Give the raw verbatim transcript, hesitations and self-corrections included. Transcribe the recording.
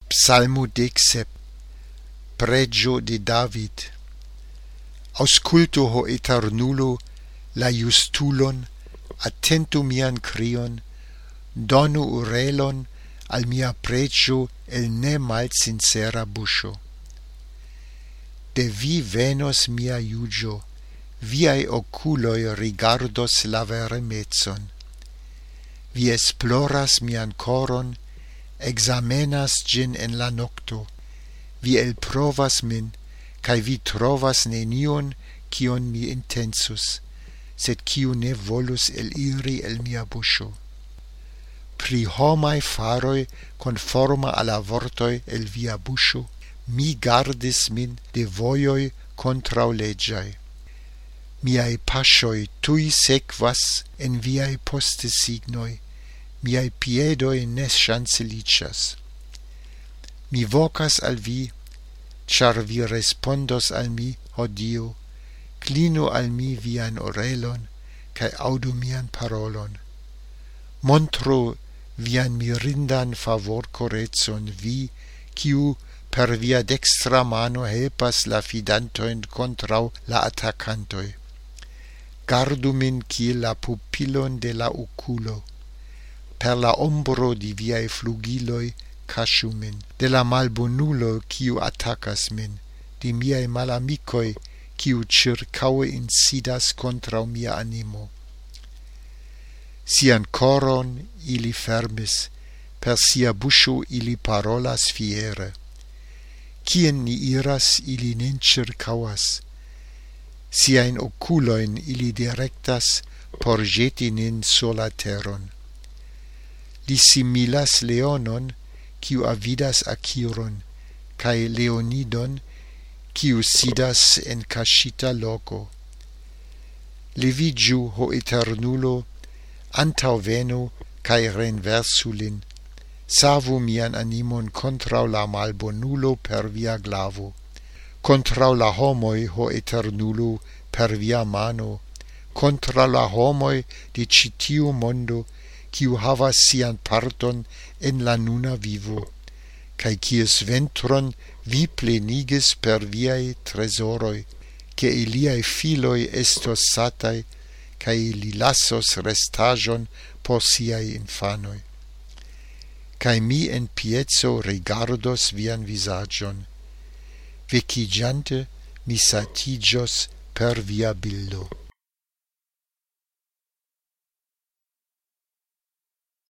Psalmo dexsep, pregio de David. Auscultu ho eternulo la justulon, attentu mian crion, donu urelon al mia pregio el ne mal sincera buscio. De vi venos mia iugio, viae oculoi rigardos la veremezon. Vi esploras mian coron, examenas gin en la nocto, vi elprovas min, cae vi trovas nenion cion mi intensus, sed ciu ne volus eliri el mia buscio. Pri homai faroi conforma alla vortoi el via buscio, mi gardis min de voioi contrau legiae. Miai pasioi tui sequas en viai poste signoi, miai piedoi ne chancellicias. Mi vocas al vi, char vi respondos al mi, o Dio, clinu al mi vian orelon, cae audu mian parolon. Montru vian mirindan favor corezon vi, ciu per via dextra mano helpas la fidantoin contrau la attacantoi. Gardu min kiel la pupilon de la oculo, per la ombro di viae flugiloi casciu min, de la malbonulo ciu attacas min, di miei malamicoi ciu circaue insidas contra mia animo. Sian coron ili fermis, per sia buscio ili parolas fiere. Cien ni iras ili nin circauas, siain oculoin ili directas por jeti nin sola teron. Li similas leonon, ciu avidas aciron, cae leonidon, ciu sidas en cascita loco. Levigiu, ho eternulo, antau venu, cae renversu lin, savu mian animon contrau la malbonulo per via glavo, contrau la homoi, ho eternulo, per via mano, contra la homoi de citiu mondo, ciu havas sian parton en la nuna vivo, cae cies ventron vi plenigis per viae tresoroi, che iliae filoi estos satai, cae li lassos restajon por siae infanoi. Cae mi en piezo rigardos vian visagion, vecigiante mi satigios per via bildo.